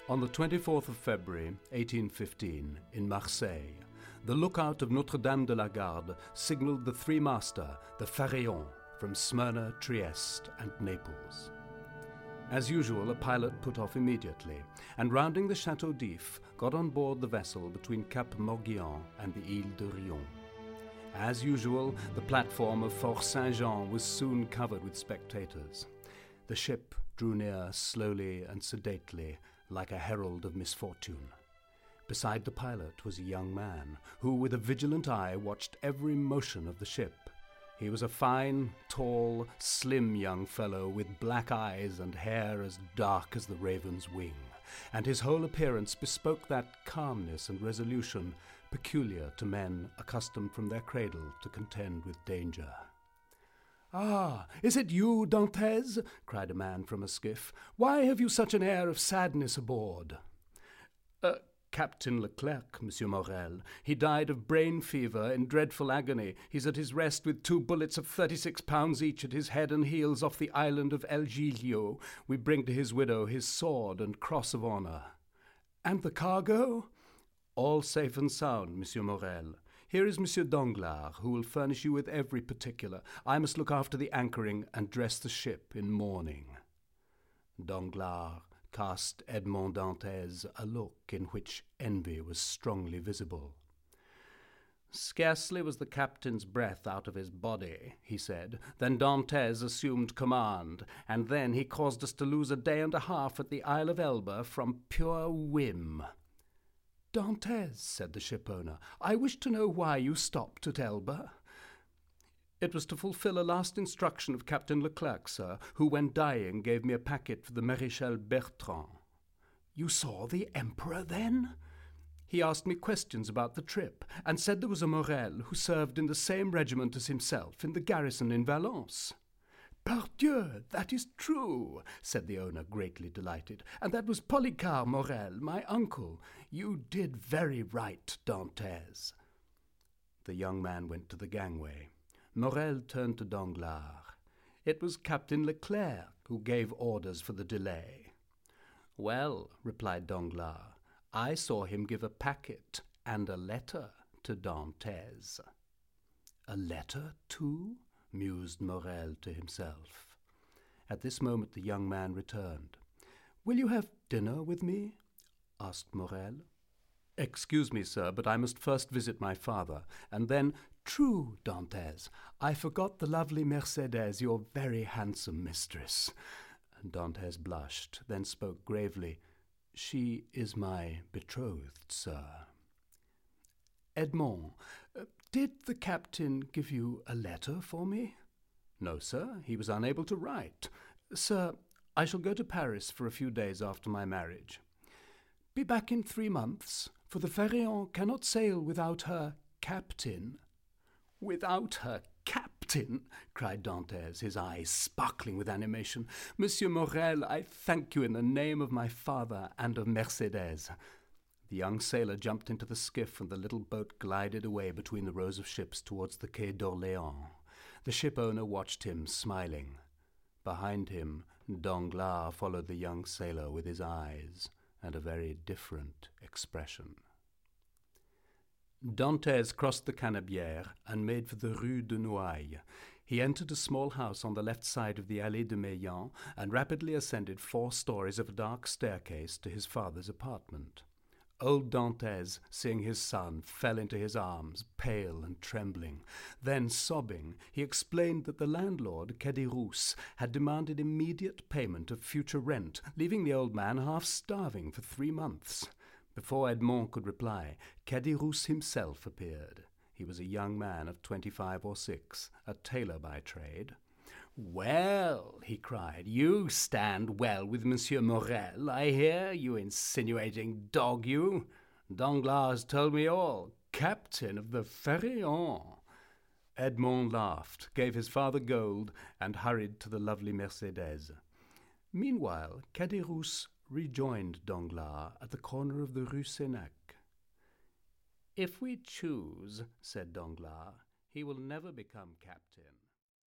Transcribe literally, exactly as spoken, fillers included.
On the twenty-fourth of February, eighteen fifteen, in Marseille, the lookout of Notre-Dame de la Garde signalled the three-master, the Pharaon, from Smyrna, Trieste, and Naples. As usual, a pilot put off immediately, and rounding the Chateau d'If, got on board the vessel between Cap Morgian and the Ile de Rion. As usual, the platform of Fort Saint-Jean was soon covered with spectators. The ship drew near slowly and sedately, like a herald of misfortune. Beside the pilot was a young man, who with a vigilant eye watched every motion of the ship. He was a fine, tall, slim young fellow with black eyes and hair as dark as the raven's wing, and his whole appearance bespoke that calmness and resolution peculiar to men accustomed from their cradle to contend with danger. "Ah, is it you, Dantès?" cried a man from a skiff. "Why have you such an air of sadness aboard?" Uh, Captain Leclerc, Monsieur Morel. He died of brain fever in dreadful agony. He's at his rest with two bullets of thirty-six pounds each at his head and heels off the island of El Giglio. We bring to his widow his sword and cross of honour." "And the cargo?" "All safe and sound, Monsieur Morel. Here is Monsieur Danglars, who will furnish you with every particular. I must look after the anchoring and dress the ship in mourning." Danglars cast Edmond Dantès a look in which envy was strongly visible. "Scarcely was the captain's breath out of his body," he said, "than Dantès assumed command, and then he caused us to lose a day and a half at the Isle of Elba from pure whim." "Dantès," said the shipowner, "I wish to know why you stopped at Elba." "It was to fulfil a last instruction of Captain Leclerc, sir, who, when dying, gave me a packet for the Maréchal Bertrand." "You saw the Emperor, then?" "He asked me questions about the trip, and said there was a Morel who served in the same regiment as himself in the garrison in Valence." "Pardieu, that is true," said the owner, greatly delighted. "And that was Policar Morel, my uncle. You did very right, Dantès." The young man went to the gangway. Morel turned to Danglars. "It was Captain Leclerc who gave orders for the delay." "Well," replied Danglars, "I saw him give a packet and a letter to Dantès." "A letter, too?" mused Morel to himself. At this moment the young man returned. "Will you have dinner with me?" asked Morel. "Excuse me, sir, but I must first visit my father, and then—" "True, Dantès. I forgot the lovely Mercédès, your very handsome mistress." Dantès blushed, then spoke gravely. "She is my betrothed, sir." "Edmond, uh, did the captain give you a letter for me?" "No, sir. He was unable to write. Sir, I shall go to Paris for a few days after my marriage." "Be back in three months, for the Pharaon cannot sail without her captain." "Without her captain!" cried Dantès, his eyes sparkling with animation. "Monsieur Morel, I thank you in the name of my father and of Mercédès." The young sailor jumped into the skiff, and the little boat glided away between the rows of ships towards the Quai d'Orléans. The ship-owner watched him, smiling. Behind him, Danglars followed the young sailor with his eyes and a very different expression. Dantès crossed the Canebière and made for the Rue de Noailles. He entered a small house on the left side of the Allée de Meillan and rapidly ascended four stories of a dark staircase to his father's apartment. Old Dantès, seeing his son, fell into his arms, pale and trembling. Then, sobbing, he explained that the landlord, Caderousse, had demanded immediate payment of future rent, leaving the old man half-starving for three months. Before Edmond could reply, Caderousse himself appeared. He was a young man of twenty-five or six, a tailor by trade. "Well," he cried, "you stand well with Monsieur Morel, I hear, you insinuating dog, you. Danglars told me all. Captain of the Pharaon." Edmond laughed, gave his father gold, and hurried to the lovely Mercédès. Meanwhile, Caderousse rejoined Danglars at the corner of the Rue Sénac. "If we choose," said Danglars, "he will never become captain."